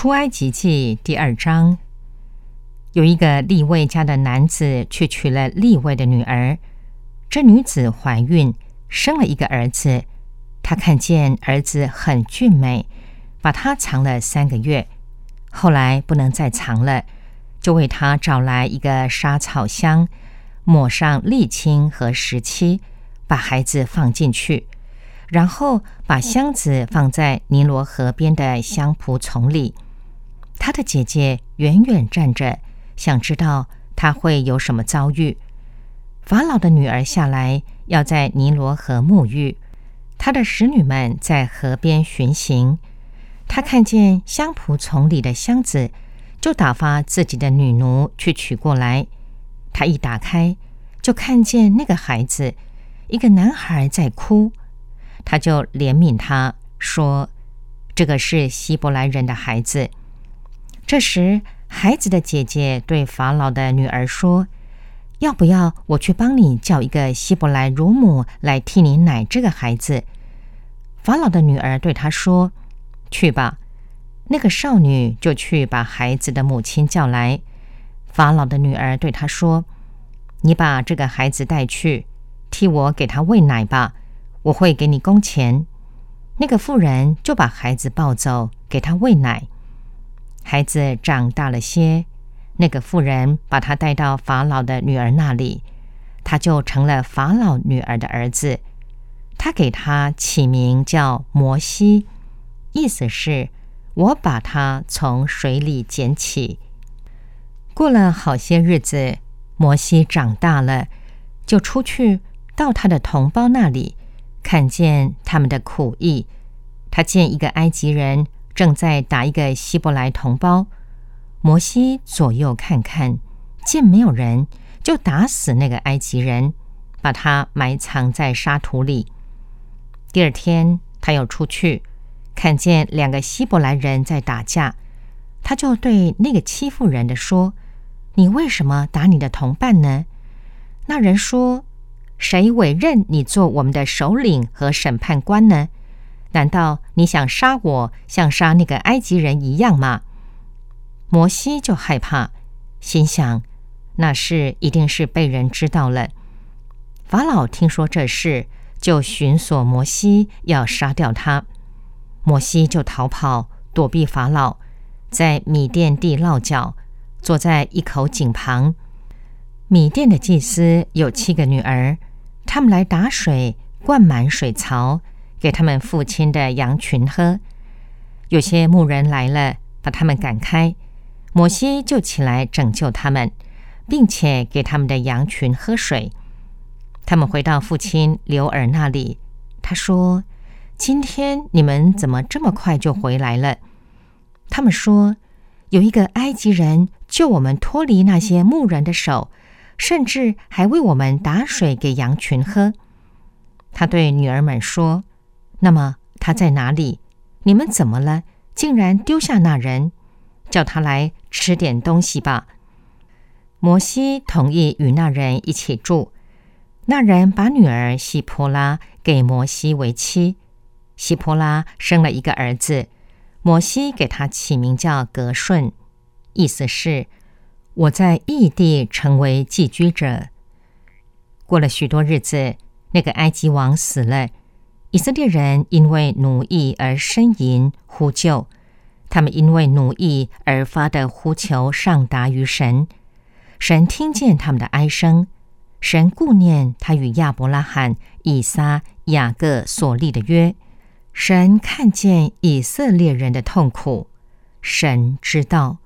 出埃及记第2章，有一个利未家的男子去娶了利未的女儿，这女子怀孕，生了一个儿子。他看见儿子很俊美，把他藏了3个月，后来不能再藏了，就为他找来一个沙草箱，抹上沥青和石漆，把孩子放进去，然后把箱子放在尼罗河边的香蒲丛里。他的姐姐远远站着，想知道他会有什么遭遇。法老的女儿下来，要在尼罗河沐浴，他的使女们在河边巡行。他看见香蒲丛里的箱子，就打发自己的女奴去取过来。他一打开，就看见那个孩子，一个男孩在哭。他就怜悯他，说：“这个是希伯来人的孩子。”这时，孩子的姐姐对法老的女儿说：“要不要我去帮你叫一个希伯来乳母来替你奶这个孩子？”法老的女儿对她说：“去吧。”那个少女就去把孩子的母亲叫来。法老的女儿对她说：“你把这个孩子带去，替我给他喂奶吧，我会给你工钱。”那个妇人就把孩子抱走，给他喂奶。孩子长大了些，那个妇人把他带到法老的女儿那里，他就成了法老女儿的儿子。他给他起名叫摩西，意思是我把他从水里捡起。过了好些日子，摩西长大了，就出去到他的同胞那里，看见他们的苦役。他见一个埃及人正在打一个希伯来同胞，摩西左右看看，见没有人，就打死那个埃及人，把他埋藏在沙土里。第二天，他又出去，看见2个希伯来人在打架，他就对那个欺负人的说：“你为什么打你的同伴呢？”那人说：“谁委任你做我们的首领和审判官呢？难道你想杀我，像杀那个埃及人一样吗？”摩西就害怕，心想那事一定是被人知道了。法老听说这事，就寻索摩西，要杀掉他。摩西就逃跑，躲避法老，在米甸地落脚，坐在一口井旁。米甸的祭司有7个女儿，他们来打水，灌满水槽，给他们父亲的羊群喝。有些牧人来了，把他们赶开，摩西就起来拯救他们，并且给他们的羊群喝水。他们回到父亲流珥那里，他说：“今天你们怎么这么快就回来了？”他们说：“有一个埃及人救我们脱离那些牧人的手，甚至还为我们打水给羊群喝。”他对女儿们说：“那么他在哪里？你们怎么了？竟然丢下那人？叫他来吃点东西吧。”摩西同意与那人一起住。那人把女儿希波拉给摩西为妻。希波拉生了一个儿子，摩西给他起名叫革顺，意思是我在异地成为寄居者。过了许多日子，那个埃及王死了，以色列人因为奴役而呻吟呼救，他们因为奴役而发的呼求上达于神，神听见他们的哀声，神顾念他与亚伯拉罕、以撒、雅各所立的约，神看见以色列人的痛苦，神知道。